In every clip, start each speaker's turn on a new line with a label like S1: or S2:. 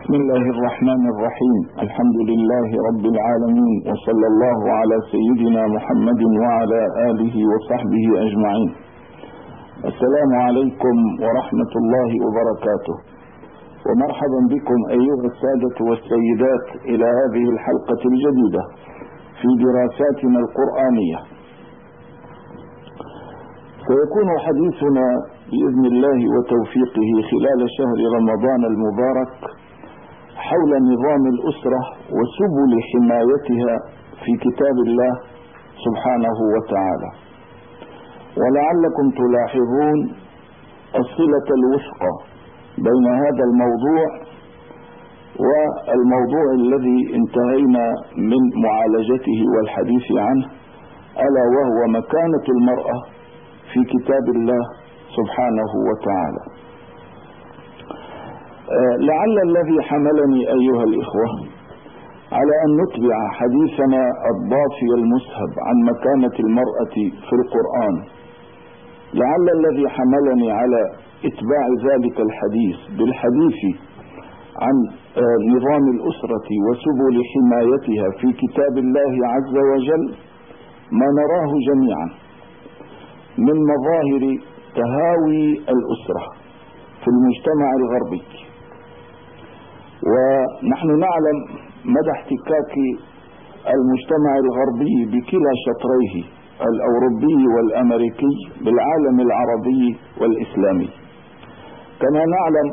S1: بسم الله الرحمن الرحيم. الحمد لله رب العالمين، وصلى الله على سيدنا محمد وعلى آله وصحبه أجمعين. السلام عليكم ورحمة الله وبركاته، ومرحبا بكم أيها السادة والسيدات إلى هذه الحلقة الجديدة في دراساتنا القرآنية. سيكون حديثنا بإذن الله وتوفيقه خلال شهر رمضان المبارك حول نظام الأسرة وسبل حمايتها في كتاب الله سبحانه وتعالى. ولعلكم تلاحظون الصلة الوثقى بين هذا الموضوع والموضوع الذي انتهينا من معالجته والحديث عنه، ألا وهو مكانة المرأة في كتاب الله سبحانه وتعالى. لعل الذي حملني أيها الإخوة على أن نتبع حديثنا الضافي المسهب عن مكانة المرأة في القرآن، لعل الذي حملني على إتباع ذلك الحديث بالحديث عن نظام الأسرة وسبل حمايتها في كتاب الله عز وجل ما نراه جميعا من مظاهر تهاوي الأسرة في المجتمع الغربي. ونحن نعلم مدى احتكاك المجتمع الغربي بكلا شطريه الأوروبي والأمريكي بالعالم العربي والإسلامي. كما نعلم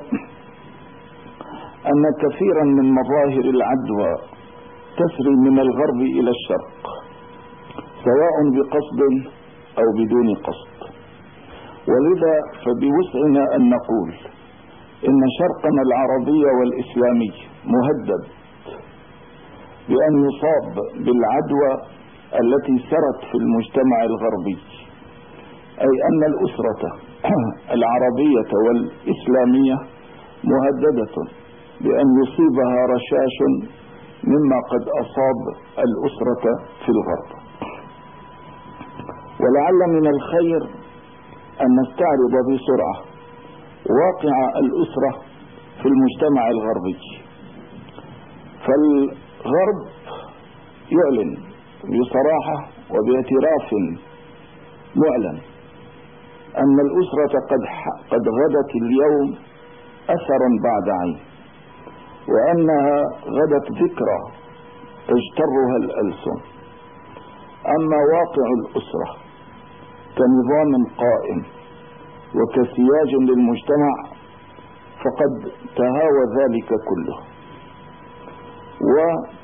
S1: أن كثيرا من مظاهر العدوى تسري من الغرب إلى الشرق، سواء بقصد أو بدون قصد. ولذا فبوسعنا أن نقول إن شرقنا العربي والإسلامي مهدد بأن يصاب بالعدوى التي سرت في المجتمع الغربي، أي أن الأسرة العربية والإسلامية مهددة بأن يصيبها رشاش مما قد أصاب الأسرة في الغرب. ولعل من الخير أن نستعرض بسرعة واقع الأسرة في المجتمع الغربي. فالغرب يعلن بصراحة وباعتراف معلن أن الأسرة قد غدت اليوم أثرا بعد عين، وأنها غدت ذكرى تجترها الألسن. أما واقع الأسرة كنظام قائم وكسياج للمجتمع فقد تهاوى ذلك كله. وكل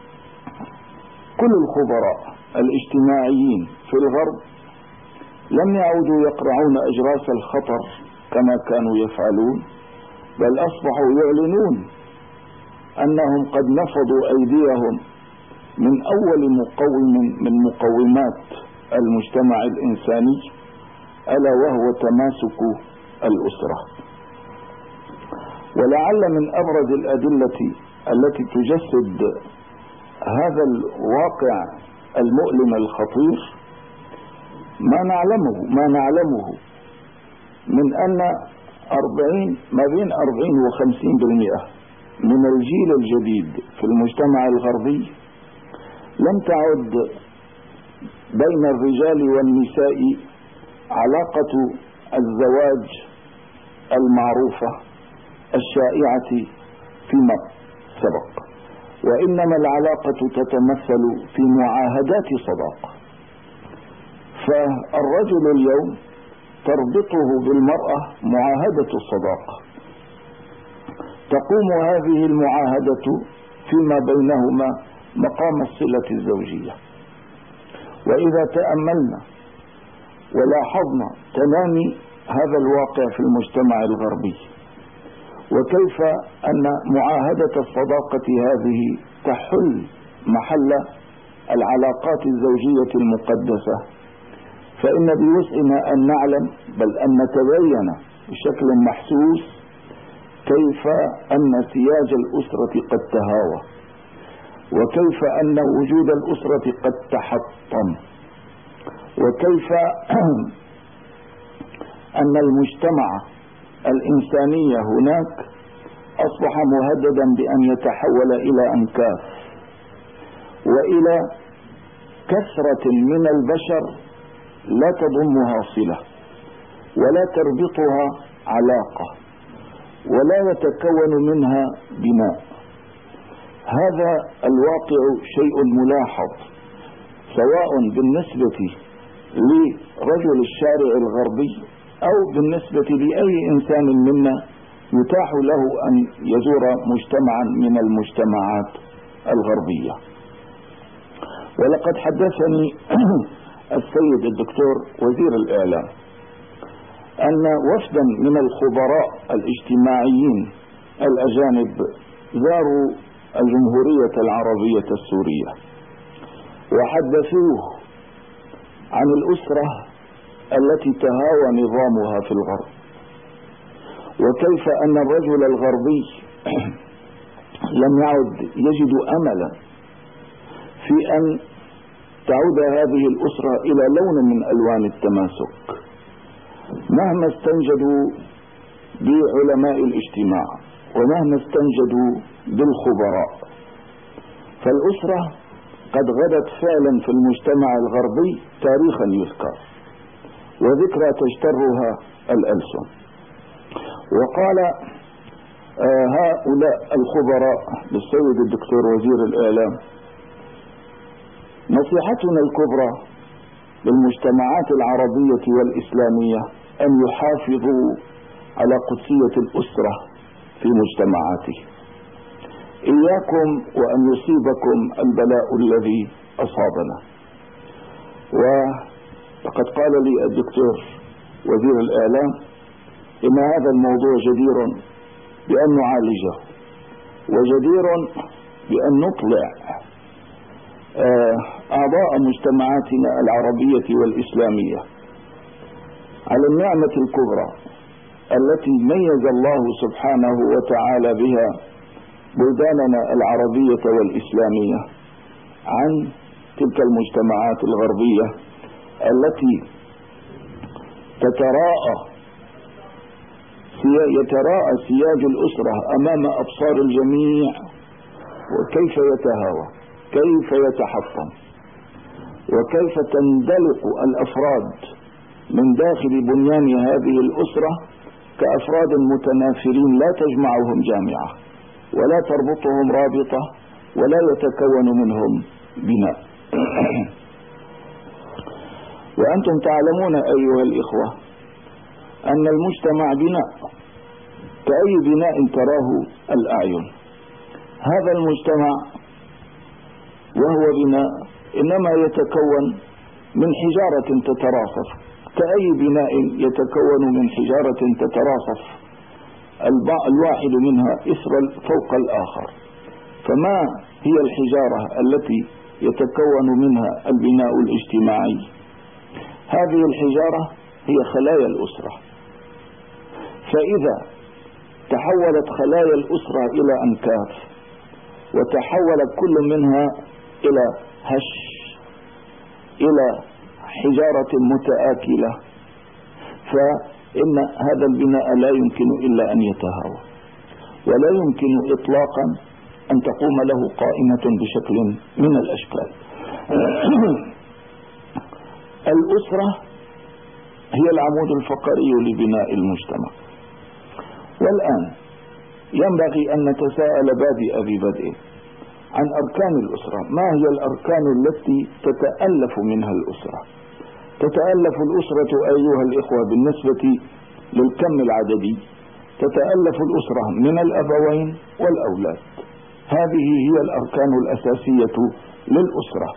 S1: الخبراء الاجتماعيين في الغرب لم يعودوا يقرعون أجراس الخطر كما كانوا يفعلون، بل أصبحوا يعلنون أنهم قد نفضوا أيديهم من أول مقوم من مقومات المجتمع الإنساني، ألا وهو تماسك الأسرة. ولعل من أبرز الأدلة التي تجسد هذا الواقع المؤلم الخطير ما نعلمه من أن ما بين 40 و50% من الجيل الجديد في المجتمع الغربي لم تعد بين الرجال والنساء علاقة الزواج المعروفة الشائعة فيما سبق، وإنما العلاقة تتمثل في معاهدات صداقة. فالرجل اليوم تربطه بالمرأة معاهدة الصداقة، تقوم هذه المعاهدة فيما بينهما مقام الصلة الزوجية. وإذا تأملنا ولاحظنا تنامي هذا الواقع في المجتمع الغربي، وكيف أن معاهدة الصداقة هذه تحل محل العلاقات الزوجية المقدسة، فإن بوسعنا أن نعلم بل أن نتبين بشكل محسوس كيف أن سياج الأسرة قد تهاوى، وكيف أن وجود الأسرة قد تحطم، وكيف أن المجتمع الإنسانية هناك أصبح مهددا بأن يتحول إلى أنكاس وإلى كثرة من البشر لا تضمها صلة ولا تربطها علاقة ولا يتكون منها بناء. هذا الواقع شيء ملاحظ سواء بالنسبة لرجل الشارع الغربي أو بالنسبة لأي إنسان منا يتاح له أن يزور مجتمعا من المجتمعات الغربية. ولقد حدثني السيد الدكتور وزير الإعلام أن وفدا من الخبراء الاجتماعيين الأجانب زاروا الجمهورية العربية السورية وحدثوه عن الأسرة التي تهاوى نظامها في الغرب، وكيف أن الرجل الغربي لم يعد يجد أملا في أن تعود هذه الأسرة إلى لون من ألوان التماسك مهما استنجدوا بعلماء الاجتماع ومهما استنجدوا بالخبراء. فالأسرة قد غدت فعلا في المجتمع الغربي تاريخا يذكر وذكرى تجترها الألسن. وقال هؤلاء الخبراء للسيد الدكتور وزير الإعلام: نصيحتنا الكبرى للمجتمعات العربية والإسلامية أن يحافظوا على قدسية الأسرة في مجتمعاته، إياكم وأن يصيبكم البلاء الذي أصابنا. وقد قال لي الدكتور وزير الإعلام إن هذا الموضوع جدير بأن نعالجه وجدير بأن نطلع أعضاء مجتمعاتنا العربية والإسلامية على النعمة الكبرى التي ميز الله سبحانه وتعالى بها بلداننا العربية والإسلامية عن تلك المجتمعات الغربية التي يتراءى سياج الأسرة أمام أبصار الجميع، وكيف يتهاوى، كيف يتحطم، وكيف تندلق الأفراد من داخل بنيان هذه الأسرة كأفراد متنافرين لا تجمعهم جامعة ولا تربطهم رابطة ولا يتكون منهم بناء. وأنتم تعلمون أيها الإخوة أن المجتمع بناء كأي بناء تراه الأعين. هذا المجتمع وهو بناء إنما يتكون من حجارة تتراصف، كأي بناء يتكون من حجارة تتراصف الواحد منها إثر فوق الآخر. فما هي الحجارة التي يتكون منها البناء الاجتماعي؟ هذه الحجارة هي خلايا الأسرة. فإذا تحولت خلايا الأسرة إلى أنكاف وتحولت كل منها إلى هش، إلى حجارة متآكلة، فإن هذا البناء لا يمكن إلا أن يتهاوى، ولا يمكن إطلاقا أن تقوم له قائمة بشكل من الأشكال. الأسرة هي العمود الفقري لبناء المجتمع. والآن ينبغي أن نتساءل بادئ عن أركان الأسرة. ما هي الأركان التي تتألف منها الأسرة؟ تتألف الأسرة أيها الإخوة بالنسبة للكم العددي، تتألف الأسرة من الأبوين والأولاد. هذه هي الأركان الأساسية للأسرة.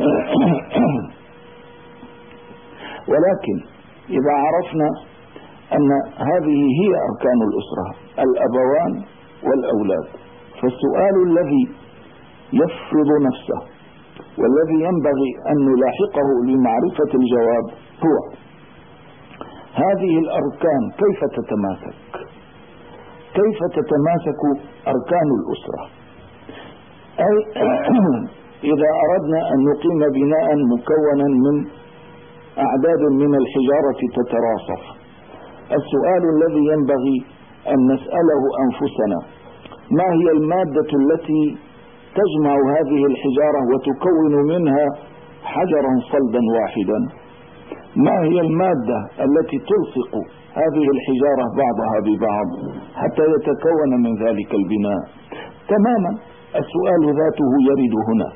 S1: ولكن إذا عرفنا أن هذه هي أركان الأسرة، الأبوان والأولاد، فالسؤال الذي يفرض نفسه والذي ينبغي أن نلاحقه لمعرفة الجواب هو: هذه الأركان كيف تتماسك؟ كيف تتماسك أركان الأسرة؟ أي إذا أردنا أن نقيم بناء مكونا من أعداد من الحجارة تتراصف، السؤال الذي ينبغي أن نسأله أنفسنا ما هي المادة التي تجمع هذه الحجارة وتكون منها حجرا صلبا واحدا؟ ما هي المادة التي تلصق هذه الحجارة بعضها ببعض حتى يتكون من ذلك البناء؟ تماما السؤال ذاته يرد هنا.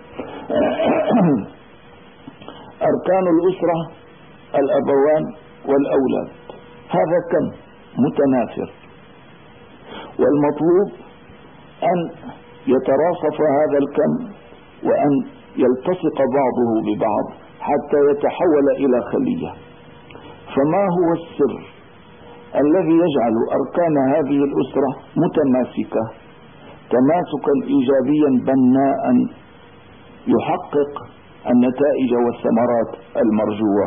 S1: أركان الأسرة الأبوان والأولاد، هذا كم متناثر، والمطلوب أن يتراصف هذا الكم وأن يلتصق بعضه ببعض حتى يتحول إلى خلية. فما هو السر الذي يجعل أركان هذه الأسرة متماسكة تماسكا إيجابيا بناء يحقق النتائج والثمرات المرجوة؟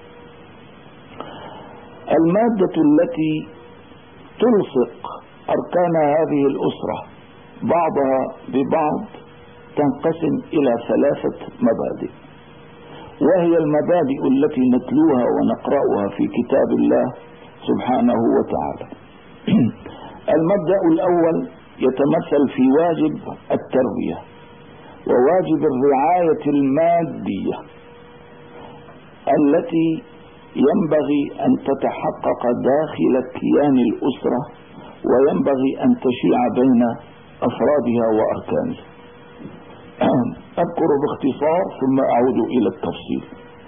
S1: المادة التي تلصق أركان هذه الأسرة بعضها ببعض تنقسم إلى 3 مبادئ، وهي المبادئ التي نتلوها ونقرأها في كتاب الله سبحانه وتعالى. المبدأ الأول يتمثل في واجب التربية وواجب الرعاية المادية التي ينبغي أن تتحقق داخل كيان الأسرة، وينبغي أن تشيع بين أفرادها وأركانها. أذكر باختصار ثم أعود إلى التفصيل.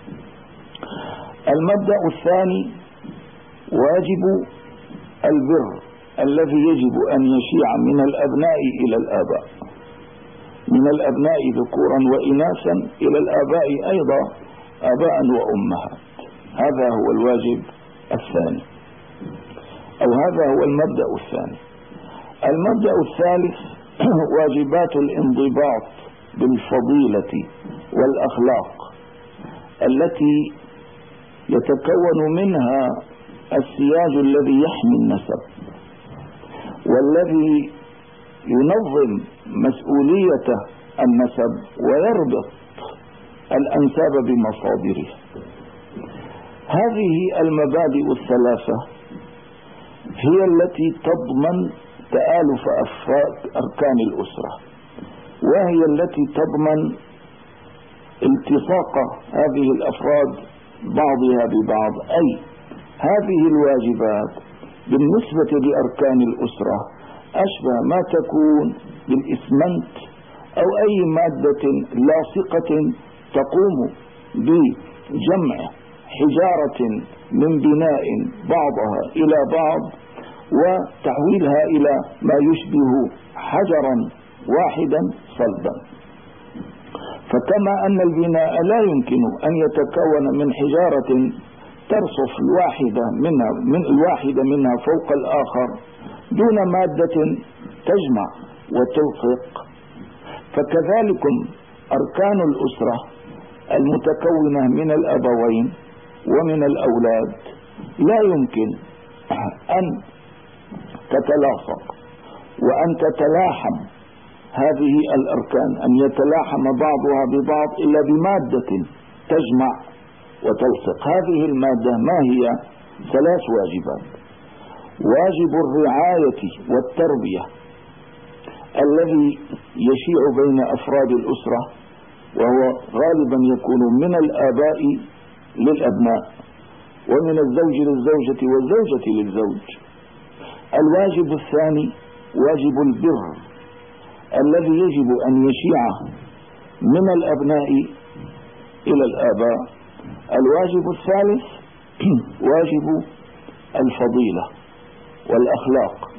S1: المبدأ الثاني واجب البر الذي يجب أن يشيع من الأبناء إلى الآباء، من الأبناء ذكورا وإناثا إلى الآباء أيضا آباء وأمهات. هذا هو الواجب الثاني، أو هذا هو المبدأ الثاني. المبدأ الثالث واجبات الانضباط بالفضيلة والأخلاق التي يتكون منها السياج الذي يحمي النسب والذي ينظم مسؤولية النسب ويربط الأنساب بمصادره. هذه المبادئ الثلاثة هي التي تضمن تآلف أركان الأسرة، وهي التي تضمن التصاق هذه الأفراد بعضها ببعض. أي هذه الواجبات بالنسبة لأركان الأسرة أشبه ما تكون بالإسمنت أو أي مادة لاصقة تقوم بجمع حجارة من بناء بعضها إلى بعض وتحويلها إلى ما يشبه حجرا واحدا صلبا. فكما أن البناء لا يمكن أن يتكون من حجارة ترصف الواحدة منها فوق الآخر دون مادة تجمع وتلصق، فكذلك أركان الأسرة المتكونة من الأبوين ومن الأولاد لا يمكن أن تتلاصق وأن تتلاحم هذه الأركان، أن يتلاحم بعضها ببعض إلا بمادة تجمع وتلصق. هذه المادة ما هي؟ 3 واجبات. واجب الرعاية والتربية الذي يشيع بين أفراد الأسرة، وهو غالبا يكون من الآباء للأبناء ومن الزوج للزوجة والزوجة للزوج. الواجب الثاني واجب البر الذي يجب أن يشيع من الأبناء إلى الآباء. الواجب الثالث واجب الفضيلة والأخلاق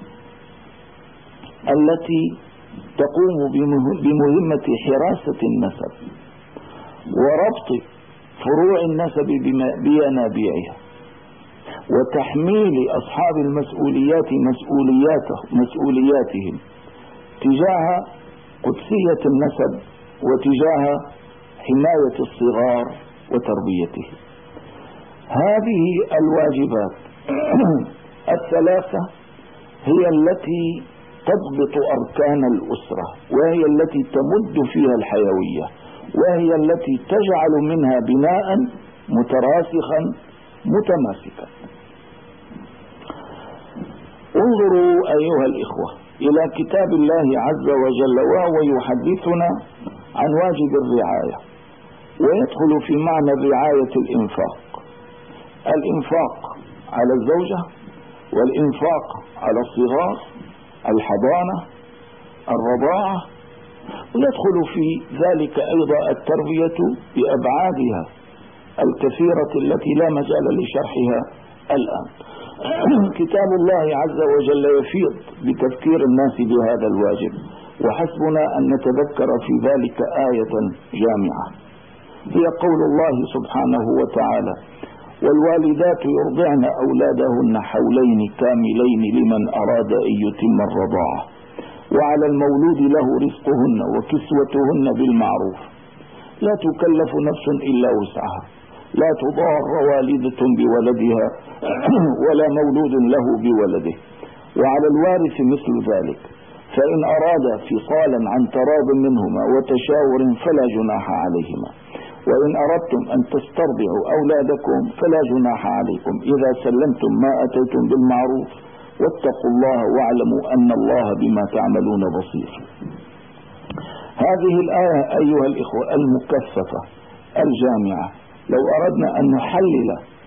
S1: التي تقوم بمهمة حراسة النسب وربط فروع النسب بينابيعها وتحميل أصحاب المسؤوليات مسؤولياتهم تجاه قدسية النسب وتجاه حماية الصغار وتربيتهم. هذه الواجبات الثلاثة هي التي تضبط أركان الأسرة، وهي التي تمد فيها الحيوية، وهي التي تجعل منها بناء متراسخا متماسكا. انظروا أيها الإخوة إلى كتاب الله عز وجل، وهو يحدثنا عن واجب الرعاية، ويدخل في معنى الرعاية الإنفاق على الزوجة، والإنفاق على الصغار، الحضانة، الرضاعة، ويدخل في ذلك أيضا التربية بأبعادها الكثيرة التي لا مجال لشرحها الآن. كتاب الله عز وجل يفيض بتذكير الناس بهذا الواجب، وحسبنا أن نتذكر في ذلك آية جامعة، هي قول الله سبحانه وتعالى: والوالدات يرضعن أولادهن حولين كاملين لمن أراد أن يتم الرضاعة، وعلى المولود له رزقهن وكسوتهن بالمعروف، لا تكلف نفس إلا وسعها، لا تضار والدة بولدها ولا مولود له بولده، وعلى الوارث مثل ذلك، فإن أراد فصالا عن تراض منهما وتشاور فلا جناح عليهما، وإن أردتم أن تسترضعوا أولادكم فلا جناح عليكم إذا سلمتم ما أتيتم بالمعروف، واتقوا الله واعلموا أن الله بما تعملون بصير. هذه الآية أيها الإخوة المكثفة الجامعة، لو أردنا أن نحلل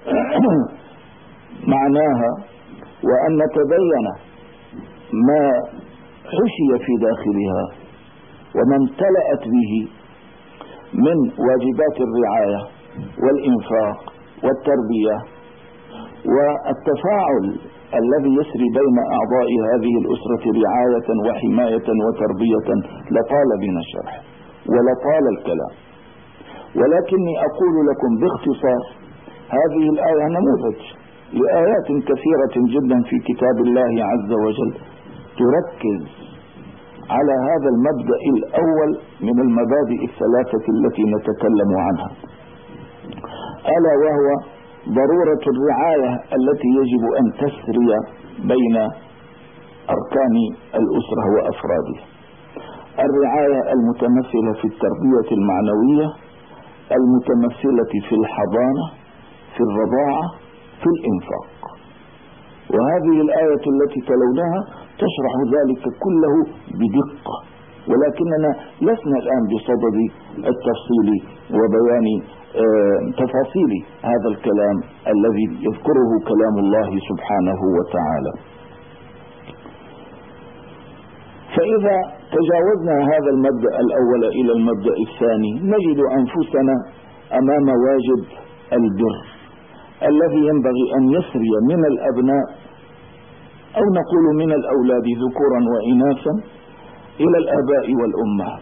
S1: معناها وأن نتبين ما حشي في داخلها وما امتلأت به من واجبات الرعاية والإنفاق والتربية والتفاعل الذي يسري بين أعضاء هذه الأسرة رعاية وحماية وتربية، لطال بنا الشرح ولطال الكلام، ولكني أقول لكم باختصار هذه الآية نموذج لآيات كثيرة جدا في كتاب الله عز وجل تركز على هذا المبدأ الأول من المبادئ الثلاثة التي نتكلم عنها، ألا وهو ضرورة الرعاية التي يجب أن تسري بين أركان الأسرة وأفرادها. الرعاية المتمثلة في التربية المعنوية، المتمثلة في الحضانة، في الرضاعة، في الإنفاق. وهذه الآية التي تلوناها تشرح ذلك كله بدقة، ولكننا لسنا الآن بصدد التفصيل وبيان تفاصيل هذا الكلام الذي يذكره كلام الله سبحانه وتعالى. فإذا تجاوزنا هذا المبدأ الأول إلى المبدأ الثاني، نجد أنفسنا أمام واجب البر الذي ينبغي أن يسري من الأبناء، أو نقول من الأولاد ذكورا وإناثا، إلى الآباء والأمهات.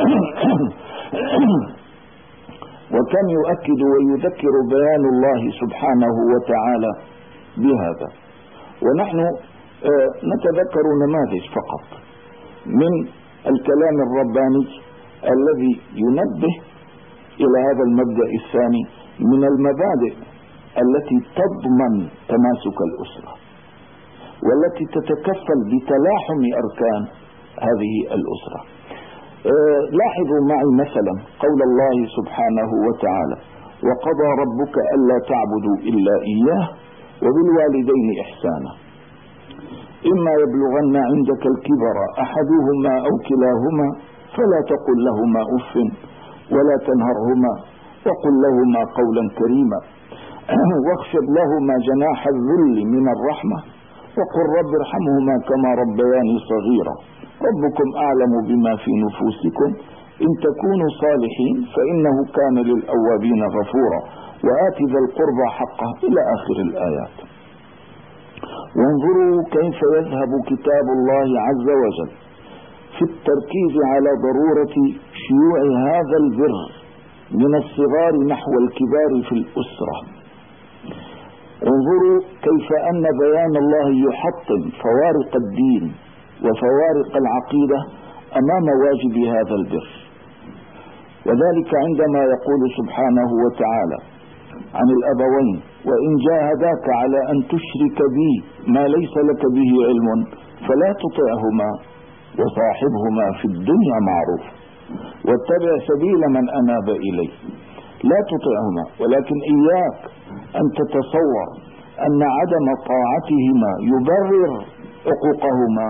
S1: وكم يؤكد ويذكر بيان الله سبحانه وتعالى بهذا، ونحن نتذكر نماذج فقط من الكلام الرباني الذي ينبه إلى هذا المبدأ الثاني من المبادئ التي تضمن تماسك الأسرة والتي تتكفل بتلاحم أركان هذه الأسرة. لاحظوا معي مثلا قول الله سبحانه وتعالى: وقضى ربك ألا تعبدوا إلا إياه وبالوالدين إحسانا إما يبلغن عندك الكبر أحدهما أو كلاهما فلا تقل لهما أف ولا تنهرهما وقل لهما قولا كريما واخفض لهما جناح الذل من الرحمة وقل رب ارحمهما كما ربياني صغيرا ربكم أعلم بما في نفوسكم إن تكونوا صالحين فإنه كان للأوابين غفورا وآت ذا القربى حقه إلى آخر الآيات. وانظروا كيف يذهب كتاب الله عز وجل في التركيز على ضرورة شيوع هذا البر من الصغار نحو الكبار في الأسرة. انظروا كيف أن بيان الله يحطم فوارق الدين وفوارق العقيدة أمام واجب هذا البر، وذلك عندما يقول سبحانه وتعالى عن الأبوين: وإن جاهداك على أن تشرك بي ما ليس لك به علم فلا تطعهما وصاحبهما في الدنيا معروف واتبع سبيل من أناب إلي. لا تطعهما، ولكن إياك أن تتصور أن عدم طاعتهما يبرر عقوقهما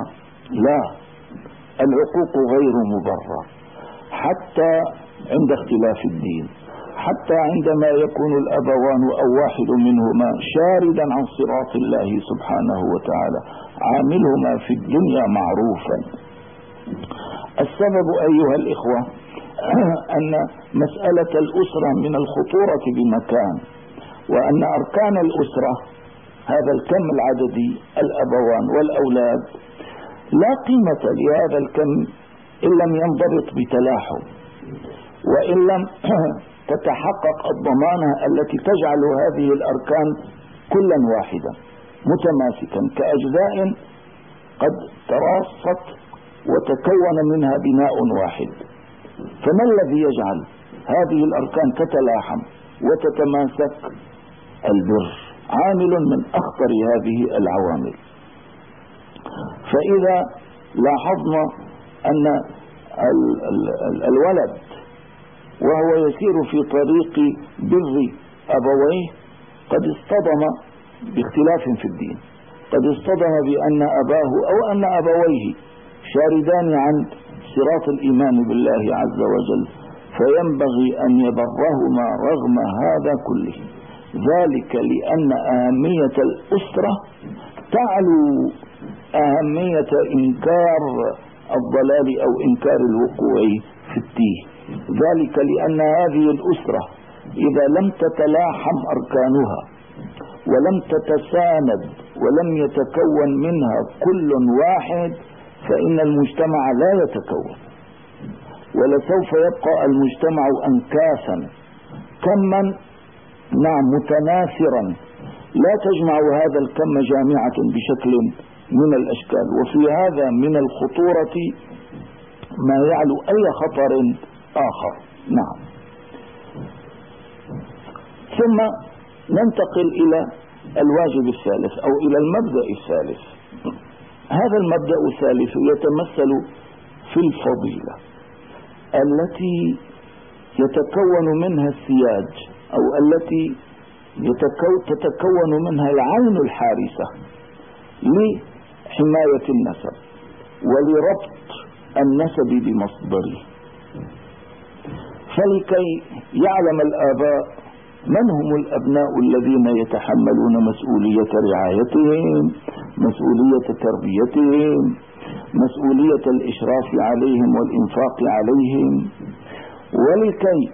S1: لا، العقوق غير مبرر حتى عند اختلاف الدين، حتى عندما يكون الأبوان أو واحد منهما شاردا عن صراط الله سبحانه وتعالى عاملهما في الدنيا معروفا. السبب أيها الإخوة أن مسألة الأسرة من الخطورة بمكان، وأن أركان الأسرة هذا الكم العددي الأبوان والأولاد لا قيمة لهذا الكم إن لم ينضبط بتلاحم، وإن لم تتحقق الضمانة التي تجعل هذه الأركان كلا واحدا متماسكا كأجزاء قد تراصت وتكون منها بناء واحد. فما الذي يجعل هذه الأركان تتلاحم وتتماسك؟ البر عامل من أخطر هذه العوامل. فإذا لاحظنا أن الولد وهو يسير في طريق بر أبويه قد اصطدم باختلاف في الدين، قد اصطدم بأن أباه أو أن أبويه شاردان عن صراط الإيمان بالله عز وجل، فينبغي أن يبرهما رغم هذا كله، ذلك لأن أهمية الأسرة تعلو أهمية إنكار الضلال أو إنكار الوقوع في التيه. ذلك لأن هذه الأسرة إذا لم تتلاحم أركانها ولم تتساند ولم يتكون منها كل واحد فإن المجتمع لا يتكون، ولسوف يبقى المجتمع أنكاسا كما متناثرا لا تجمع هذا الكم جامعة بشكل من الأشكال. وفي هذا من الخطورة ما يعلو أي خطر آخر. ثم ننتقل إلى الواجب الثالث أو إلى المبدأ الثالث. هذا المبدأ الثالث يتمثل في الفضيلة التي يتكون منها السياج أو التي تتكون منها العين الحارسة لحماية النسب ولربط النسب بمصدره. فلكي يعلم الآباء من هم الأبناء الذين يتحملون مسؤولية رعايتهم، مسؤولية تربيتهم، مسؤولية الإشراف عليهم والإنفاق عليهم، ولكي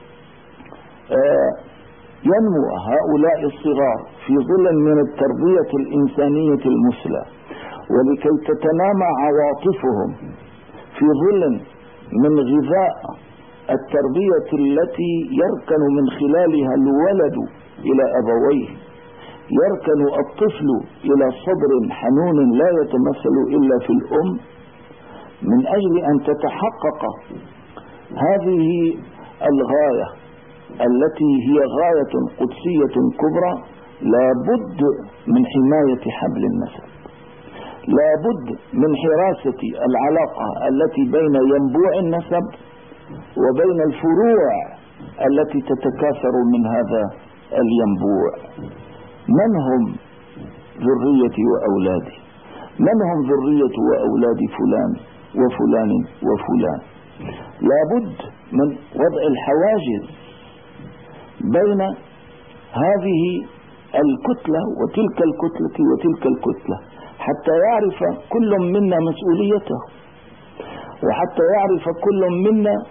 S1: ينمو هؤلاء الصغار في ظل من التربية الإنسانية المثلى، ولكي تتنامى عواطفهم في ظل من غذاء التربية التي يركن من خلالها الولد إلى أبويه، يركن الطفل إلى صدر حنون لا يتمثل إلا في الأم. من أجل أن تتحقق هذه الغاية التي هي غاية قدسية كبرى لابد من حماية حبل النسب، لابد من حراسة العلاقة التي بين ينبوع النسب وبين الفروع التي تتكاثر من هذا الينبوع. من هم ذريتي وأولادي؟ من هم ذرية وأولاد فلان وفلان وفلان؟ لابد من وضع الحواجز بين هذه الكتلة وتلك الكتلة وتلك الكتلة حتى يعرف كل منا مسؤوليته، وحتى يعرف كل منا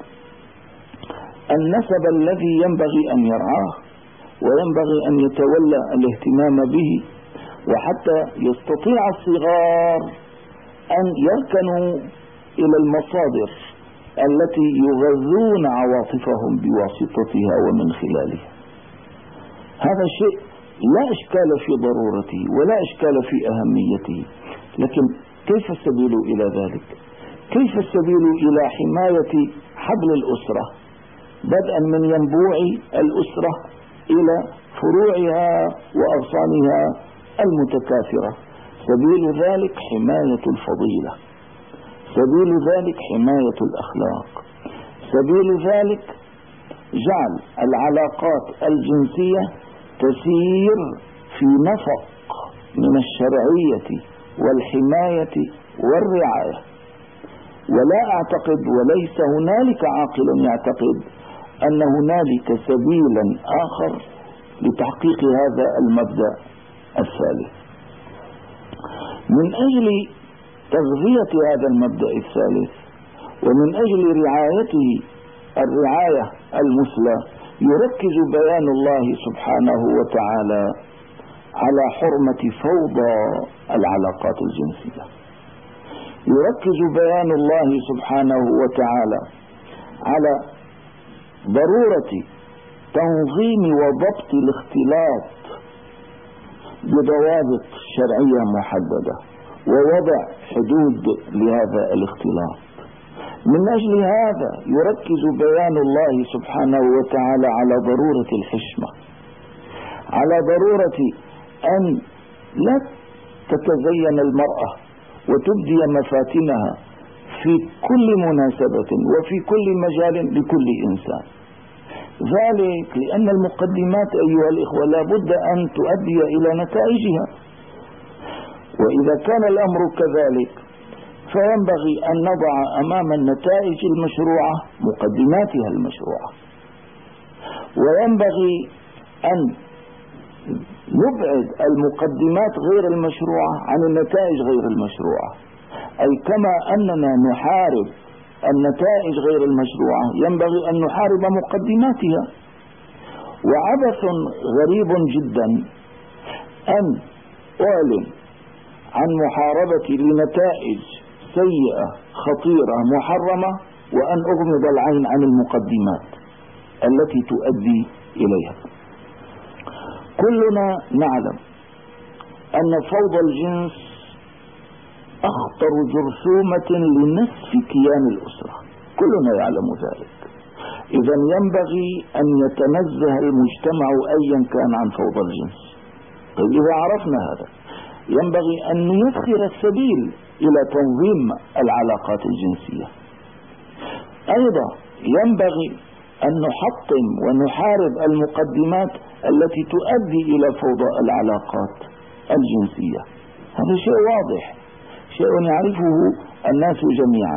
S1: النسب الذي ينبغي أن يرعاه وينبغي أن يتولى الاهتمام به، وحتى يستطيع الصغار أن يركنوا إلى المصادر التي يغذون عواطفهم بواسطتها ومن خلالها. هذا شيء لا إشكال في ضرورته ولا إشكال في أهميته، لكن كيف السبيل إلى ذلك؟ كيف السبيل إلى حماية حبل الأسرة بدءا من ينبوع الأسرة إلى فروعها وأغصانها المتكاثرة؟ سبيل ذلك حماية الفضيلة، سبيل ذلك حماية الأخلاق، سبيل ذلك جعل العلاقات الجنسية تسير في نفق من الشرعية والحماية والرعاية. ولا أعتقد وليس هنالك عاقل يعتقد أن هنالك سبيلا آخر لتحقيق هذا المبدأ الثالث. من أجل تغذية هذا المبدأ الثالث ومن أجل رعايته الرعاية المثلى يركز بيان الله سبحانه وتعالى على حرمة فوضى العلاقات الجنسية. يركز بيان الله سبحانه وتعالى على ضرورة تنظيم وضبط الاختلاط بضوابط شرعية محددة ووضع حدود لهذا الاختلاط. من أجل هذا يركز بيان الله سبحانه وتعالى على ضرورة الحشمة، على ضرورة أن لا تتزين المرأة وتبدي مفاتنها في كل مناسبة وفي كل مجال لكل إنسان. ذلك لأن المقدمات أيها الإخوة لا بد أن تؤدي إلى نتائجها، وإذا كان الأمر كذلك فينبغي أن نضع أمام النتائج المشروعة مقدماتها المشروعة، وينبغي أن نبعد المقدمات غير المشروعة عن النتائج غير المشروعة. أي كما أننا نحارب النتائج غير المشروعة ينبغي أن نحارب مقدماتها. وعبث غريب جدا أن أعلن عن محاربة لنتائج سيئة خطيرة محرمة وأن أغمض العين عن المقدمات التي تؤدي إليها. كلنا نعلم أن فوضى الجنس أخطر جرثومة لنسف كيان الأسرة، كلنا يعلم ذلك. إذن ينبغي أن يتنزه المجتمع أيا كان عن فوضى الجنس. طيب إذا عرفنا هذا ينبغي أن نيسر السبيل إلى تنظيم العلاقات الجنسية. أيضا ينبغي أن نحطم ونحارب المقدمات التي تؤدي إلى فوضى العلاقات الجنسية. هذا شيء واضح، شيء يعرفه الناس جميعا.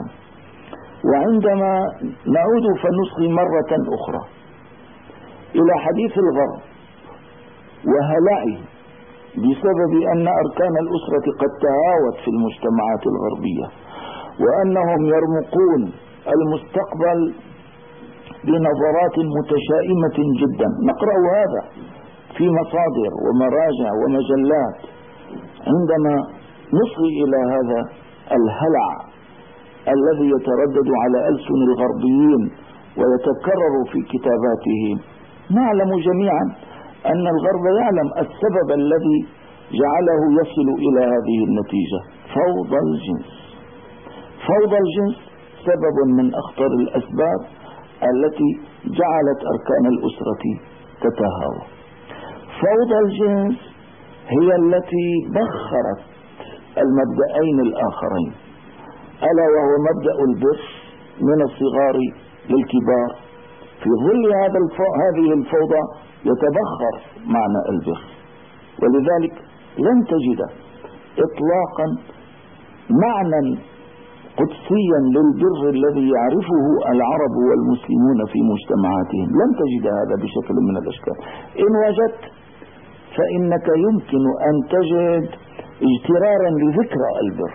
S1: وعندما نعود فنصغي مرة أخرى إلى حديث الغرب وهلعه بسبب أن أركان الأسرة قد تهاوت في المجتمعات الغربية، وأنهم يرمقون المستقبل بنظرات متشائمة جدا. نقرأ هذا في مصادر ومراجع ومجلات. عندما نصغي إلى هذا الهلع الذي يتردد على ألسن الغربيين ويتكرر في كتاباتهم، نعلم جميعا أن الغرب يعلم السبب الذي جعله يصل إلى هذه النتيجة: فوضى الجنس. فوضى الجنس سبب من أخطر الأسباب التي جعلت أركان الأسرة تتهاوى. فوضى الجنس هي التي بخرت المبدأين الآخرين، ألا وهو مبدأ البر من الصغار للكبار. في ظل هذه الفوضى يتبخر معنى البر، ولذلك لن تجد إطلاقا معنى قدسيا للبر الذي يعرفه العرب والمسلمون في مجتمعاتهم. لن تجد هذا بشكل من الأشكال. إن وجدت فإنك يمكن أن تجد اجترارا لذكرى البر.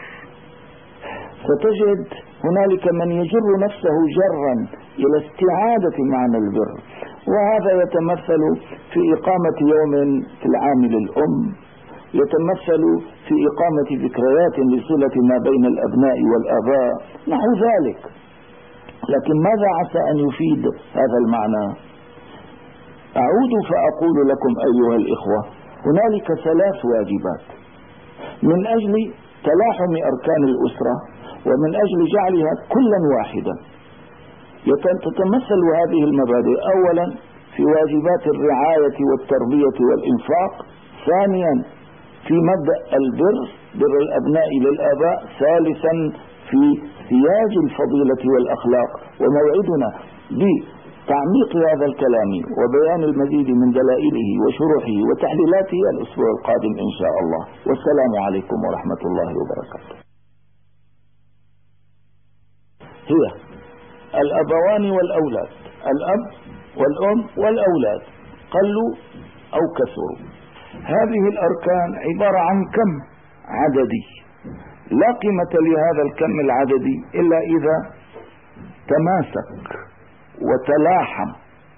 S1: ستجد هنالك من يجر نفسه جرا إلى استعادة معنى البر، وهذا يتمثل في إقامة يوم في العام للأم، يتمثل في إقامة ذكريات لصلة ما بين الأبناء والآباء، نحو ذلك. لكن ماذا عسى أن يفيد هذا المعنى؟ أعود فأقول لكم أيها الإخوة، هنالك 3 واجبات من أجل تلاحم أركان الأسرة ومن أجل جعلها كلا واحدا. تتمثل هذه المبادئ أولا في واجبات الرعاية والتربية والإنفاق، ثانيا في مبدأ البر، بر الأبناء للآباء، ثالثا في سياج الفضيلة والأخلاق. وموعدنا بتعميق هذا الكلام وبيان المزيد من دلائله وشروحه وتحليلاته الأسبوع القادم إن شاء الله. والسلام عليكم ورحمة الله وبركاته. هي الأبوان والأولاد، الأب والأم والأولاد قلوا أو كثروا. هذه الأركان عبارة عن كم عددي لا قيمة لهذا الكم العددي إلا إذا تماسك وتلاحم.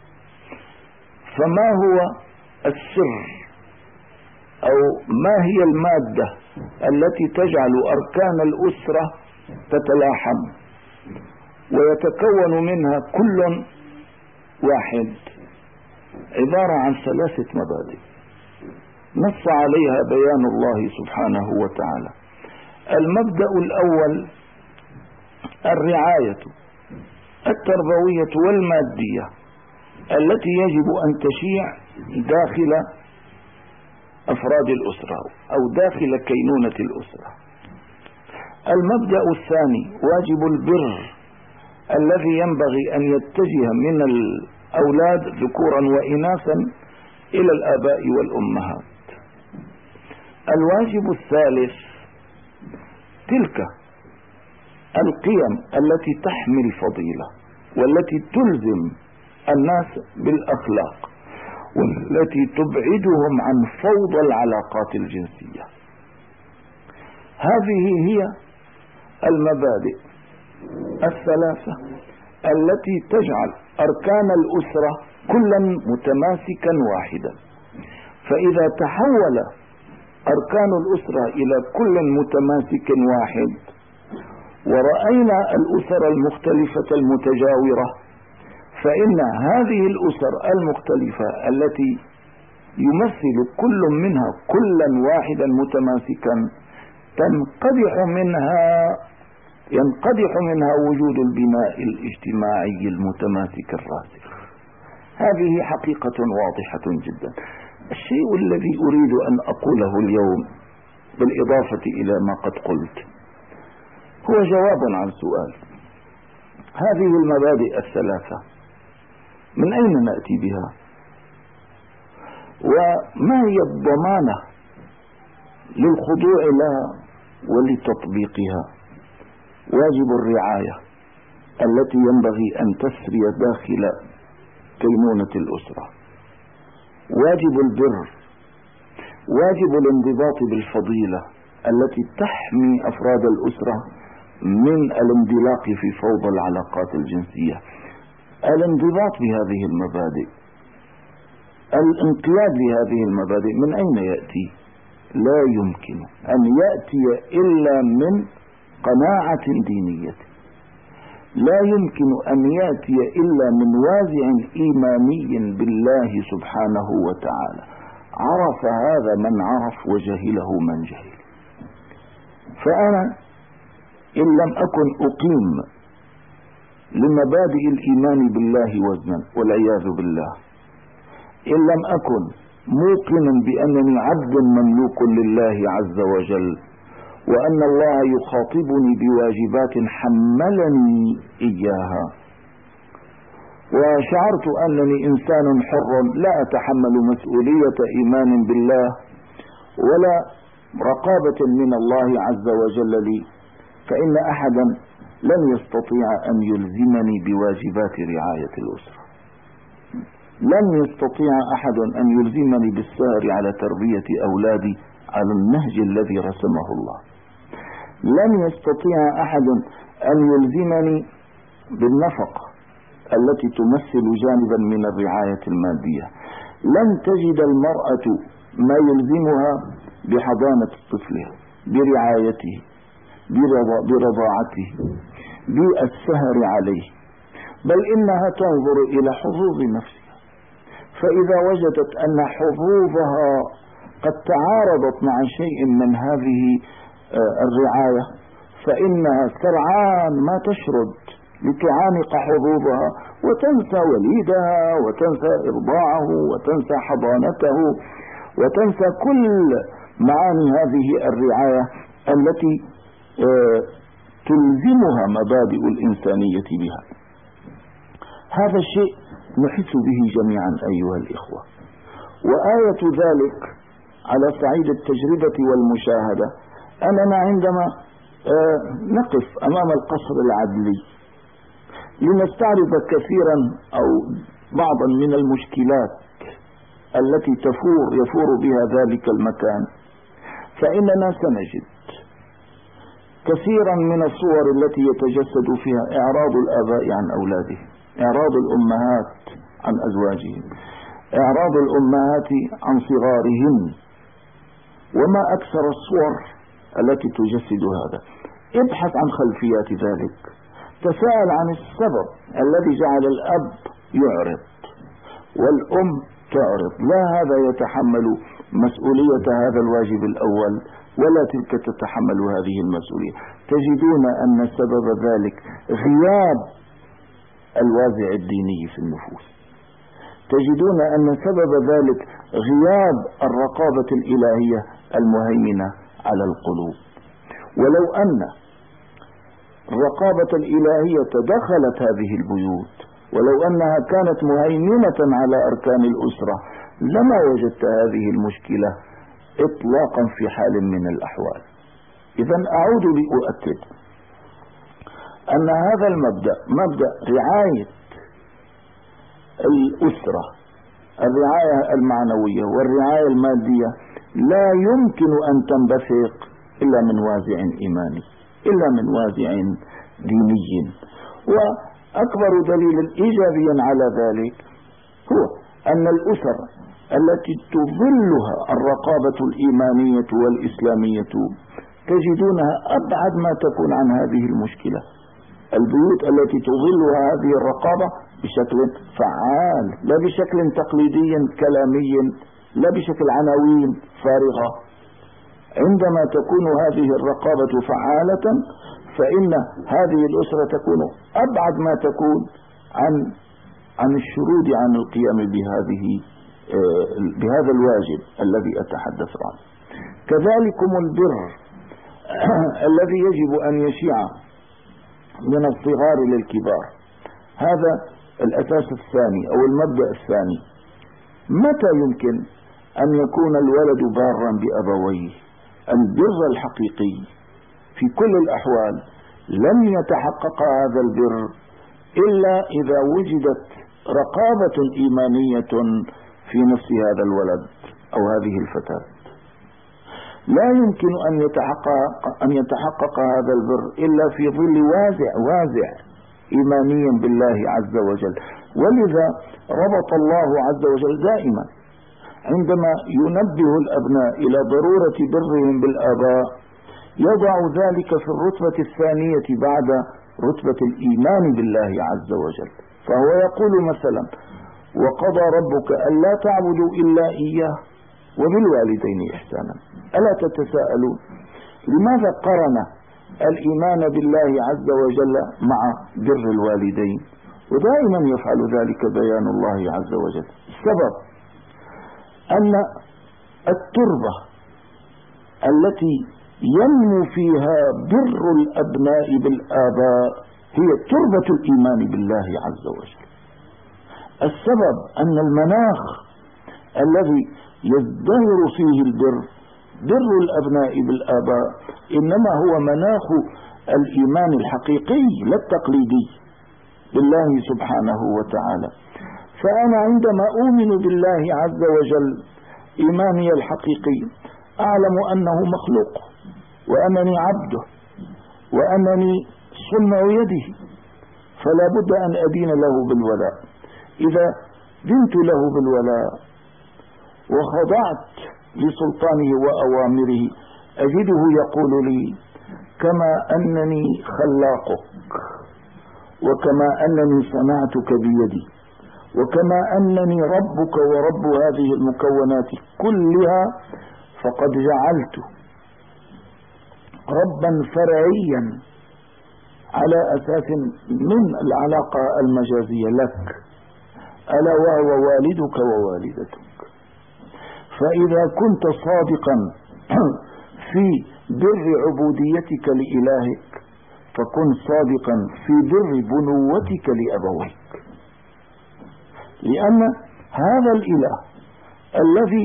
S1: فما هو السر أو ما هي المادة التي تجعل أركان الأسرة تتلاحم ويتكون منها كل واحد؟ عبارة عن 3 مبادئ نص عليها بيان الله سبحانه وتعالى. المبدأ الأول الرعاية التربوية والمادية التي يجب أن تشيع داخل أفراد الأسرة أو داخل كينونة الأسرة. المبدأ الثاني واجب البر الذي ينبغي أن يتجه من الأولاد ذكورا وإناثا إلى الآباء والأمهات. الواجب الثالث تلك القيم التي تحمل الفضيلة والتي تلزم الناس بالأخلاق والتي تبعدهم عن فوضى العلاقات الجنسية. هذه هي المبادئ 3 التي تجعل أركان الأسرة كلا متماسكا واحدا. فإذا تحول أركان الأسرة إلى كل متماسك واحد ورأينا الأسر المختلفة المتجاورة، فإن هذه الأسر المختلفة التي يمثل كل منها كلا واحدا متماسكا ينقدح منها وجود البناء الاجتماعي المتماسك الراسخ. هذه حقيقة واضحة جدا. الشيء الذي أريد أن أقوله اليوم بالإضافة إلى ما قد قلت هو جواب عن سؤال: هذه المبادئ 3 من أين نأتي بها؟ وما هي الضمانة للخضوع لها ولتطبيقها؟ واجب الرعاية التي ينبغي أن تسري داخل كينونة الأسرة، واجب البر، واجب الانضباط بالفضيلة التي تحمي أفراد الأسرة من الاندلاق في فوضى العلاقات الجنسية. الانضباط بهذه المبادئ، الانقياد بهذه المبادئ من أين يأتي؟ لا يمكن أن يأتي إلا من قناعة دينية، لا يمكن أن يأتي إلا من وازع إيماني بالله سبحانه وتعالى. عرف هذا من عرف وجهله من جهل. فأنا إن لم أكن أقيم لمبادئ الإيمان بالله وزنا والعياذ بالله، إن لم أكن موقنا بأنني عبد مملوك لله عز وجل وأن الله يخاطبني بواجبات حملني إياها، وشعرت أنني إنسان حر لا أتحمل مسؤولية إيمان بالله ولا رقابة من الله عز وجل لي، فإن أحدا لن يستطيع أن يلزمني بواجبات رعاية الأسرة. لن يستطيع أحد أن يلزمني بالسهر على تربية أولادي على النهج الذي رسمه الله. لن يستطيع أحد أن يلزمني بالنفقة التي تمثل جانبا من الرعاية المادية. لن تجد المرأة ما يلزمها بحضانة طفلها، برعايته، برضاعته، بالسهر عليه، بل إنها تنظر إلى حظوظ نفسها، فإذا وجدت أن حظوظها قد تعارضت مع شيء من هذه الرعاية فإنها سرعان ما تشرد لتعانق حظوظها وتنسى وليدها وتنسى إرضاعه وتنسى حضانته وتنسى كل معاني هذه الرعاية التي تلزمها مبادئ الإنسانية بها. هذا الشيء نحس به جميعا أيها الإخوة، وآية ذلك على صعيد التجربة والمشاهدة أننا عندما نقف أمام القصر العدلي لنستعرض كثيرا أو بعضا من المشكلات التي يفور بها ذلك المكان، فإننا سنجد كثيرا من الصور التي يتجسد فيها إعراض الآباء عن أولادهم، إعراض الأمهات عن أزواجهم، إعراض الأمهات عن صغارهن، وما أكثر الصور التي تجسد هذا. ابحث عن خلفيات ذلك، تساءل عن السبب الذي جعل الأب يعرض والأم تعرض. لا هذا يتحمل مسؤولية هذا الواجب الأول ولا تلك تتحمل هذه المسؤولية. تجدون أن سبب ذلك غياب الوازع الديني في النفوس، تجدون أن سبب ذلك غياب الرقابة الإلهية المهيمنة على القلوب. ولو أن الرقابة الإلهية دخلت هذه البيوت، ولو أنها كانت مهيمنة على أركان الأسرة، لما وجدت هذه المشكلة إطلاقا في حال من الأحوال. إذن أعود لأؤكد أن هذا المبدأ، مبدأ رعاية الأسرة، الرعاية المعنوية والرعاية المادية، لا يمكن أن تنبثق إلا من وازع إيماني، إلا من وازع ديني. وأكبر دليل إيجابيا على ذلك هو أن الأسر التي تظلها الرقابة الإيمانية والإسلامية تجدونها أبعد ما تكون عن هذه المشكلة. البيوت التي تظلها هذه الرقابة بشكل فعال، لا بشكل تقليدي كلامي، لا بشكل عناوين فارغة. عندما تكون هذه الرقابة فعالة فإن هذه الأسرة تكون أبعد ما تكون عن الشرود عن القيام بهذا الواجب الذي أتحدث عنه. كذلكم البر الذي يجب أن يشيع من الصغار للكبار، هذا الأساس الثاني أو المبدأ الثاني. متى يمكن أن يكون الولد بارا بأبويه؟ البر الحقيقي في كل الأحوال لن يتحقق هذا البر إلا إذا وجدت رقابة إيمانية في نفس هذا الولد أو هذه الفتاة. لا يمكن أن يتحقق هذا البر إلا في ظل وازع إيماني بالله عز وجل. ولذا ربط الله عز وجل دائما عندما ينبه الأبناء إلى ضرورة برهم بالآباء يضع ذلك في الرتبة الثانية بعد رتبة الإيمان بالله عز وجل. فهو يقول مثلا: وقضى ربك ألا تعبدوا إلا إياه وبالوالدين إحسانا. ألا تتساءلون لماذا قرن الإيمان بالله عز وجل مع بر الوالدين؟ ودائما يفعل ذلك بيان الله عز وجل. السبب أن التربة التي ينمو فيها بر الأبناء بالآباء هي تربة الإيمان بالله عز وجل. السبب أن المناخ الذي يزدهر فيه البر، بر الأبناء بالآباء، إنما هو مناخ الإيمان الحقيقي لا التقليدي بالله سبحانه وتعالى. فأنا عندما أؤمن بالله عز وجل إيماني الحقيقي أعلم أنه مخلوق، وأنني عبده، وأنني صنع يده، فلا بد أن أدين له بالولاء. إذا دنت له بالولاء وخضعت لسلطانه وأوامره أجده يقول لي: كما أنني خلاقك، وكما أنني صنعتك بيدي، وكما أنني ربك ورب هذه المكونات كلها، فقد جعلت ربا فرعيا على أساس من العلاقة المجازية لك، ألا وهو والدك ووالدتك. فإذا كنت صادقا في بر عبوديتك لإلهك فكن صادقا في بر بنوتك لأبويك، لأن هذا الإله الذي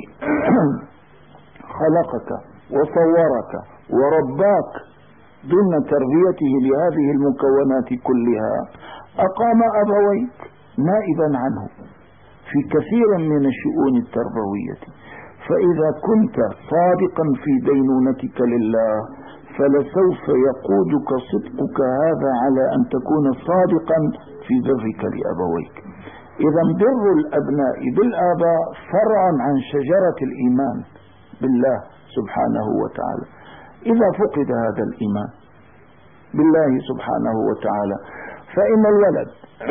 S1: خلقك وصورك ورباك ضمن تربيته لهذه المكونات كلها أقام أبويك نائبا عنه في كثير من الشؤون التربوية، فإذا كنت صادقا في دينونتك لله فلسوف يقودك صدقك هذا على أن تكون صادقا في برك لأبويك. إذا بر الأبناء بالآباء فرع عن شجرة الإيمان بالله سبحانه وتعالى. إذا فقد هذا الإيمان بالله سبحانه وتعالى فإن الولد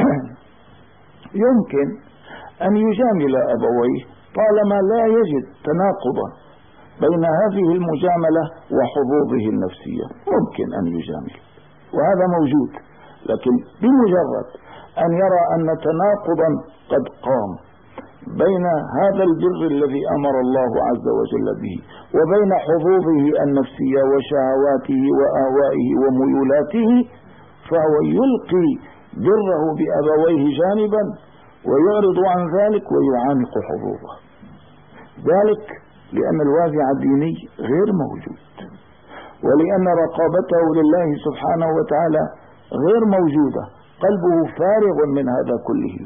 S1: يمكن أن يجامل أبويه طالما لا يجد تناقضا بين هذه المجاملة وحظوظه النفسية، ممكن أن يجامل وهذا موجود، لكن بمجرد أن يرى أن تناقضا قد قام بين هذا البر الذي أمر الله عز وجل به وبين حظوظه النفسية وشهواته وآوائه وميولاته، فهو يلقي بره بأبويه جانبا ويعرض عن ذلك ويعانق حظوظه، ذلك لأن الوازع الديني غير موجود، ولأن رقابته لله سبحانه وتعالى غير موجودة، قلبه فارغ من هذا كله،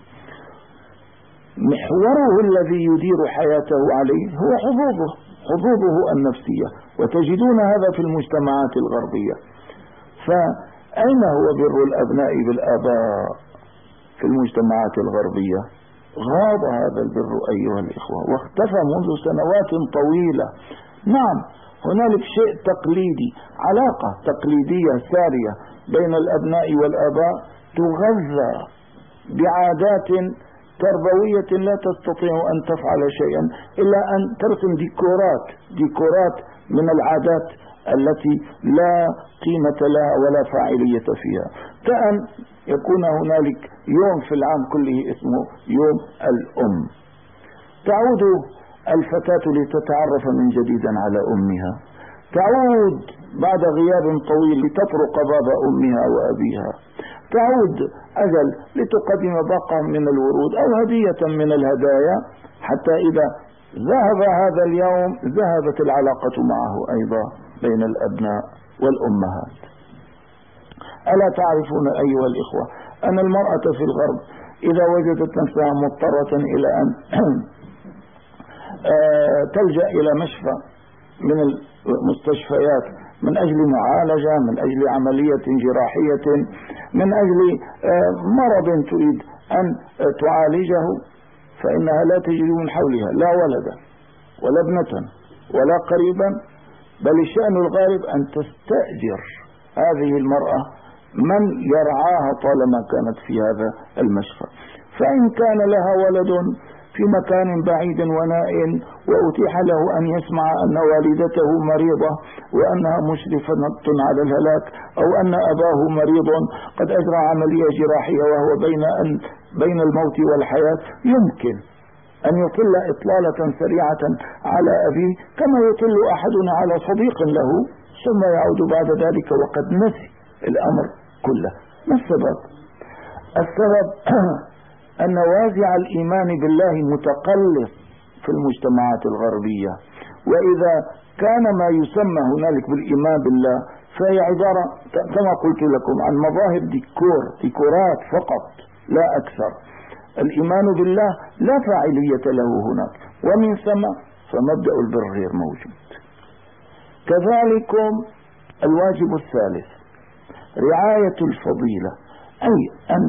S1: محوره الذي يدير حياته عليه هو حظوظه النفسية، وتجدون هذا في المجتمعات الغربية. فأين هو بر الأبناء بالآباء في المجتمعات الغربية؟ غاب هذا البر أيها الإخوة واختفى منذ سنوات طويلة. نعم هنالك شيء تقليدي، علاقة تقليدية سارية بين الأبناء والآباء تغذى بعادات تربوية لا تستطيع أن تفعل شيئا إلا أن ترسم ديكورات من العادات التي لا قيمة لها ولا فاعلية فيها، كأن يكون هنالك يوم في العام كله اسمه يوم الأم، تعود الفتاة لتتعرف من جديد على أمها، تعود بعد غياب طويل لتطرق باب أمها وأبيها، تعود أجل لتقدم باقة من الورود أو هدية من الهدايا، حتى إذا ذهب هذا اليوم ذهبت العلاقة معه أيضا بين الأبناء والأمهات. ألا تعرفون أيها الإخوة أن المرأة في الغرب إذا وجدت نفسها مضطرة إلى أن تلجأ إلى مشفى من المستشفيات من أجل معالجة، من أجل عملية جراحية، من أجل مرض تريد أن تعالجه، فإنها لا تجد من حولها لا ولدا ولا ابنة ولا قريبا، بل الشأن الغالب أن تستأجر هذه المرأة من يرعاها طالما كانت في هذا المشفى. فإن كان لها ولد في مكان بعيد ونائٍ وأتيح له أن يسمع أن والدته مريضة وأنها مشرفة على الهلاك، أو أن أباه مريض قد أجرى عملية جراحية وهو بين الموت والحياة، يمكن أن يطل إطلالة سريعة على أبيه كما يطل أحدنا على صديق له، ثم يعود بعد ذلك وقد نسي الأمر كله. ما السبب؟ السبب أن وازع الإيمان بالله متقلص في المجتمعات الغربية، وإذا كان ما يسمى هنالك بالإيمان بالله فهي عبارة كما قلت لكم عن مظاهر ديكورات فقط لا أكثر. الإيمان بالله لا فاعلية له هناك، ومن ثم فمبدأ البر غير موجود. كذلك الواجب الثالث رعاية الفضيلة، أي أن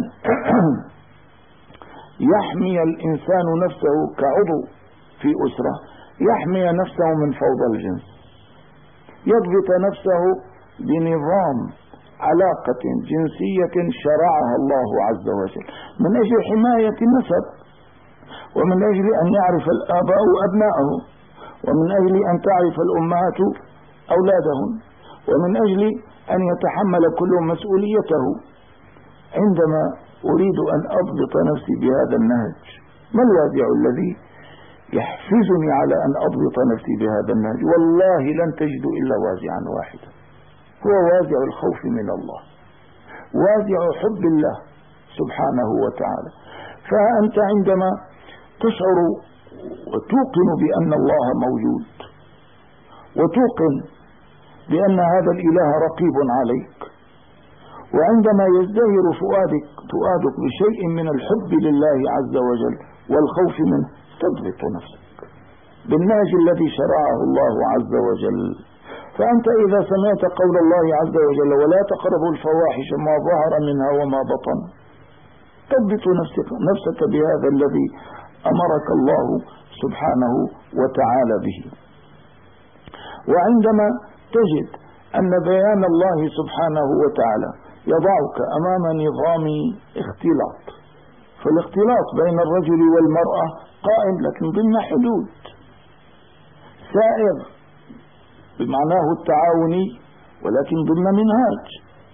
S1: يحمي الإنسان نفسه كعضو في أسرة، يحمي نفسه من فوضى الجنس، يضبط نفسه بنظام علاقة جنسية شرعها الله عز وجل من أجل حماية النسب، ومن أجل أن يعرف الآباء أبنائهم، ومن أجل أن تعرف الأمهات أولادهم، ومن أجل أن يتحمل كل مسؤوليته. عندما أريد أن أضبط نفسي بهذا النهج، ما الوازع الذي يحفزني على أن أضبط نفسي بهذا النهج؟ والله لن تجدوا إلا وازعا واحدا، هو وازع الخوف من الله، وازع حب الله سبحانه وتعالى. فأنت عندما تشعر وتوقن بأن الله موجود، وتوقن بأن هذا الإله رقيب عليك، وعندما يزدهر فؤادك بشيء من الحب لله عز وجل والخوف منه تضبط نفسك بالنهج الذي شرعه الله عز وجل. فأنت إذا سمعت قول الله عز وجل ولا تقربوا الفواحش ما ظهر منها وما بطن تضبط نفسك بهذا الذي أمرك الله سبحانه وتعالى به. وعندما تجد أن بيان الله سبحانه وتعالى يضعك أمام نظام اختلاط، فالاختلاط بين الرجل والمرأة قائم لكن ضمن حدود، سائر بمعناه التعاوني ولكن ضمن منهاج.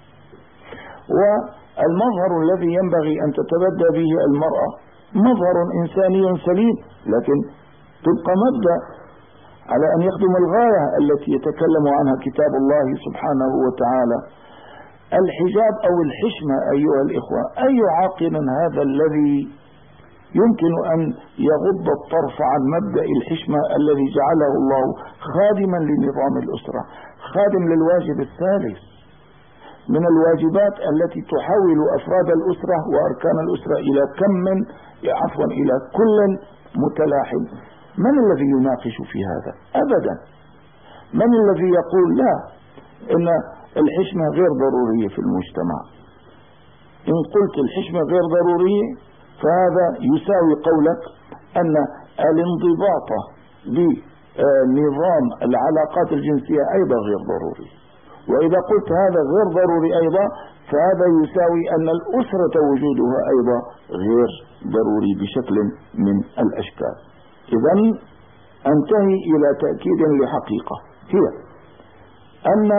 S1: والمظهر الذي ينبغي أن تتبدى به المرأة مظهر إنساني سليم، لكن تبقى مبدأ على أن يخدم الغاية التي يتكلم عنها كتاب الله سبحانه وتعالى. الحجاب أو الحشمة أيها الإخوة، أي عاقل هذا الذي يمكن أن يغض الطرف عن مبدأ الحشمة الذي جعله الله خادما لنظام الأسرة، خادم للواجب الثالث من الواجبات التي تحول أفراد الأسرة وأركان الأسرة إلى كل متلاحم. من الذي يناقش في هذا؟ أبدا. من الذي يقول لا إن الحشمة غير ضرورية في المجتمع؟ إن قلت الحشمة غير ضرورية فهذا يساوي قولك أن الانضباط بنظام العلاقات الجنسية أيضا غير ضروري، وإذا قلت هذا غير ضروري أيضا فهذا يساوي أن الأسرة وجودها أيضا غير ضروري بشكل من الأشكال. إذن أنتهي إلى تأكيد لحقيقة، هي أن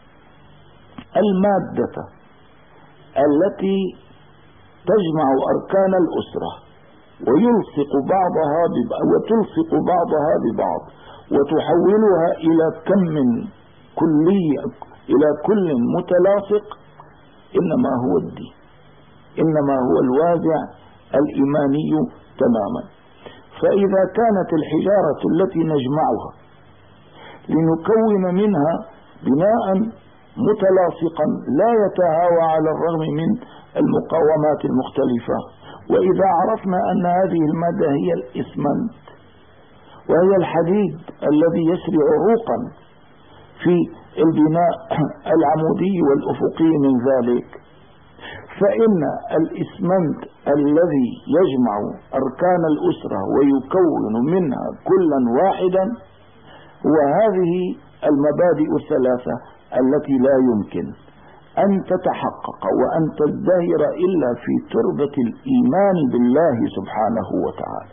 S1: المادة التي تجمع أركان الأسرة وتلصق بعضها ببعض وتحولها إلى إلى كل متلاصق إنما هو الدين، إنما هو الوازع الإيماني تماما. فإذا كانت الحجارة التي نجمعها لنكون منها بناء متلاصقا لا يتهاوى على الرغم من المقاومات المختلفة، وإذا عرفنا أن هذه المادة هي الإسمنت وهي الحديد الذي يسري عروقا في البناء العمودي والأفقي من ذلك، فإن الإسمنت الذي يجمع أركان الأسرة ويكون منها كلا واحدا وهذه المبادئ الثلاثة التي لا يمكن أن تتحقق وأن تزدهر إلا في تربة الإيمان بالله سبحانه وتعالى.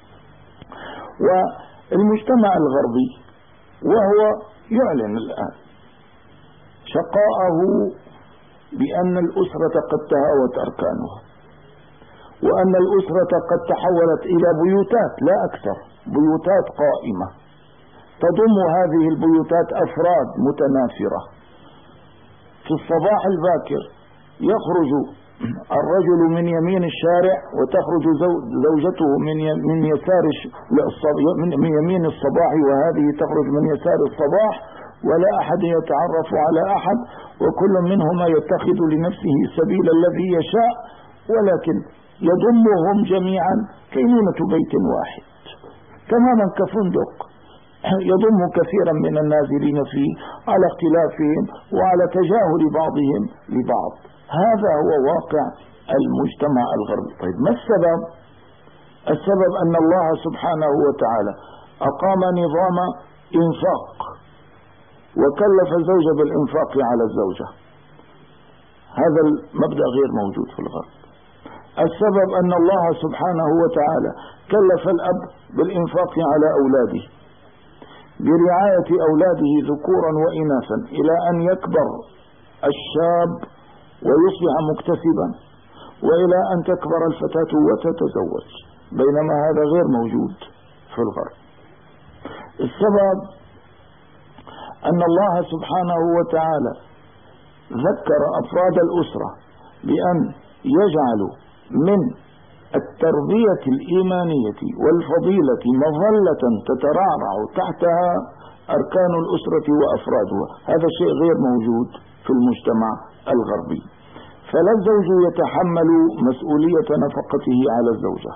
S1: والمجتمع الغربي وهو يعلن الآن شقاءه بأن الأسرة قد تهاوت أركانها، وأن الأسرة قد تحولت إلى بيوتات لا أكثر، بيوتات قائمة تضم هذه البيوتات أفراد متنافرة. في الصباح الباكر يخرج الرجل من يمين الشارع وتخرج زوجته من يسار من يمين الصباح، وهذه تخرج من يسار الصباح، ولا أحد يتعرف على أحد، وكل منهما يتخذ لنفسه سبيل الذي يشاء، ولكن يضمهم جميعا كينونة بيت واحد تماما كفندق يضم كثيرا من النازلين فيه على اختلافهم وعلى تجاهل بعضهم لبعض. هذا هو واقع المجتمع الغربي. طيب ما السبب؟ السبب أن الله سبحانه وتعالى أقام نظام إنفاق وكلف الزوج بالإنفاق على الزوجة، هذا المبدأ غير موجود في الغرب. السبب أن الله سبحانه وتعالى كلف الأب بالإنفاق على أولاده برعاية أولاده ذكورا وإناثا إلى أن يكبر الشاب ويصبح مكتسبا، وإلى أن تكبر الفتاة وتتزوج، بينما هذا غير موجود في الغرب. السبب أن الله سبحانه وتعالى ذكر أفراد الأسرة بأن يجعلوا من التربية الإيمانية والفضيلة مظلة تترعرع تحتها أركان الأسرة وأفرادها. هذا شيء غير موجود في المجتمع الغربي. فلا الزوج يتحمل مسؤولية نفقته على الزوجة،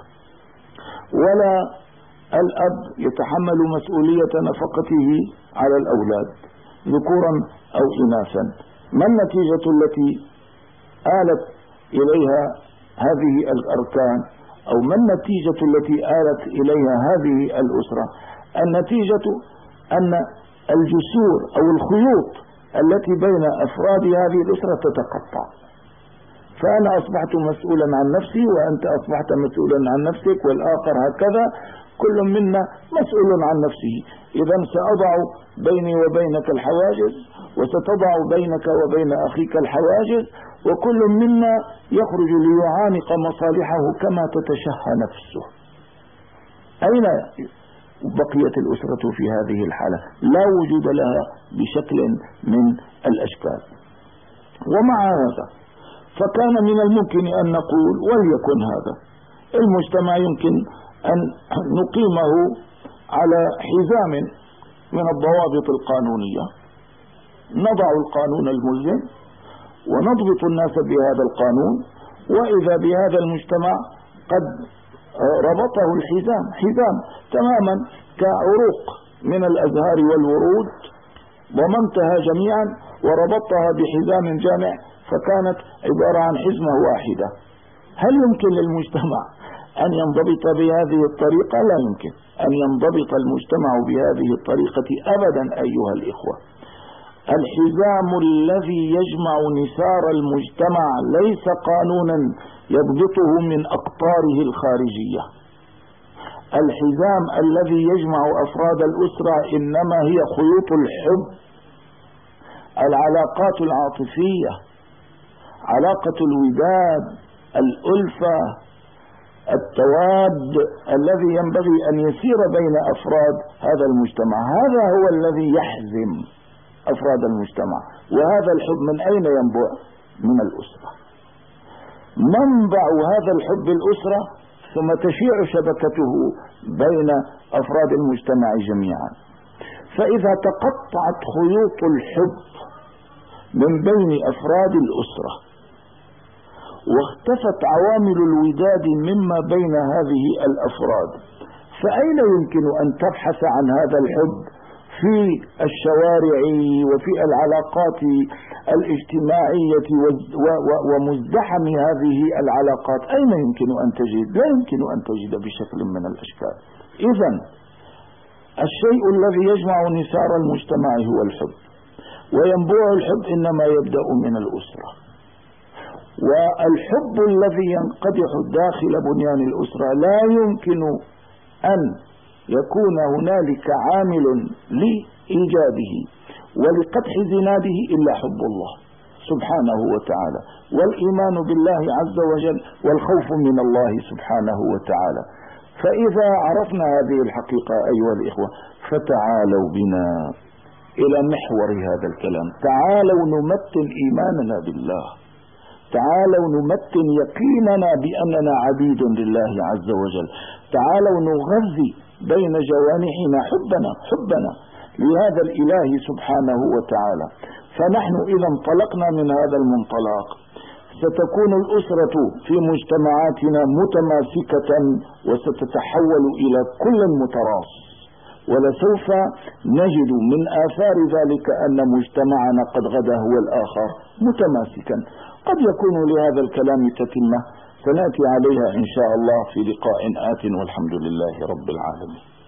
S1: ولا الأب يتحمل مسؤولية نفقته على الأولاد ذكورا أو إناثا. ما النتيجة التي آلت إليها هذه الأركان، أو ما النتيجة التي آلت إليها هذه الأسرة؟ النتيجة أن الجسور أو الخيوط التي بين أفراد هذه الأسرة تتقطع، فأنا أصبحت مسؤولا عن نفسي وأنت أصبحت مسؤولا عن نفسك والآخر هكذا، كل منا مسؤول عن نفسه. إذا سأضع بيني وبينك الحواجز، وستضع بينك وبين أخيك الحواجز، وكل منا يخرج ليعانق مصالحه كما تتشهى نفسه. أين بقيت الأسرة في هذه الحالة؟ لا وجود لها بشكل من الأشكال. ومع هذا فكان من الممكن أن نقول وليكن هذا المجتمع يمكن أن نقيمه على حزام من الضوابط القانونية، نضع القانون الملزم ونضبط الناس بهذا القانون، وإذا بهذا المجتمع قد ربطه الحزام حزام تماما كعروق من الأزهار والورود، ضممتها جميعا وربطتها بحزام جامع فكانت عبارة عن حزمة واحدة. هل يمكن للمجتمع أن ينضبط بهذه الطريقة؟ لا يمكن أن ينضبط المجتمع بهذه الطريقة أبدا أيها الإخوة. الحزام الذي يجمع نسار المجتمع ليس قانونا يضبطه من أقطاره الخارجية. الحزام الذي يجمع أفراد الأسرة إنما هي خيوط الحب، العلاقات العاطفية، علاقة الوداد، الألفة، التواد الذي ينبغي أن يسير بين أفراد هذا المجتمع. هذا هو الذي يحزم أفراد المجتمع. وهذا الحب من أين ينبع؟ من الأسرة. منبع هذا الحب الأسرة، ثم تشيع شبكته بين أفراد المجتمع جميعا. فإذا تقطعت خيوط الحب من بين أفراد الأسرة واختفت عوامل الوداد مما بين هذه الأفراد، فأين يمكن أن تبحث عن هذا الحب في الشوارع وفي العلاقات الاجتماعية ومزدحم هذه العلاقات؟ أين يمكن أن تجد؟ لا يمكن أن تجد بشكل من الأشكال. إذن الشيء الذي يجمع نسار المجتمع هو الحب، وينبوع الحب إنما يبدأ من الأسرة. والحب الذي ينقدح داخل بنيان الأسرة لا يمكن أن يكون هنالك عامل لإيجاده ولقدح زناده إلا حب الله سبحانه وتعالى، والإيمان بالله عز وجل، والخوف من الله سبحانه وتعالى. فإذا عرفنا هذه الحقيقة أيها الإخوة، فتعالوا بنا إلى محور هذا الكلام. تعالوا نمتن إيماننا بالله، تعالوا نمتن يقيننا بأننا عبيد لله عز وجل، تعالوا نغذي بين جوانحنا حبنا لهذا الإله سبحانه وتعالى. فنحن إذا انطلقنا من هذا المنطلق ستكون الأسرة في مجتمعاتنا متماسكة وستتحول إلى كل متراص، ولسوف نجد من آثار ذلك أن مجتمعنا قد غدا هو الآخر متماسكا. قد يكون لهذا الكلام تتمة سنأتي عليها إن شاء الله في لقاء آت، والحمد لله رب العالمين.